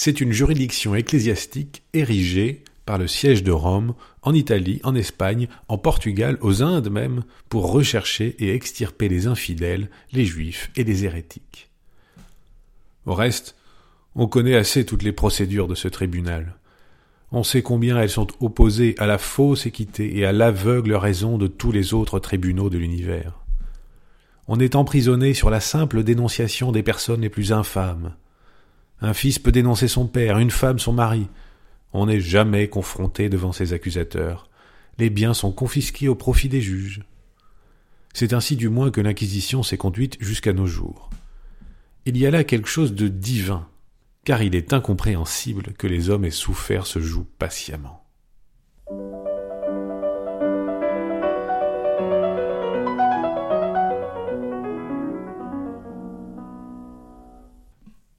C'est une juridiction ecclésiastique érigée par le siège de Rome, en Italie, en Espagne, en Portugal, aux Indes même, pour rechercher et extirper les infidèles, les juifs et les hérétiques. Au reste, on connaît assez toutes les procédures de ce tribunal. On sait combien elles sont opposées à la fausse équité et à l'aveugle raison de tous les autres tribunaux de l'univers. On est emprisonné sur la simple dénonciation des personnes les plus infâmes. Un fils peut dénoncer son père, une femme son mari. On n'est jamais confronté devant ses accusateurs. Les biens sont confisqués au profit des juges. C'est ainsi du moins que l'Inquisition s'est conduite jusqu'à nos jours. Il y a là quelque chose de divin, car il est incompréhensible que les hommes aient souffert ce joug patiemment.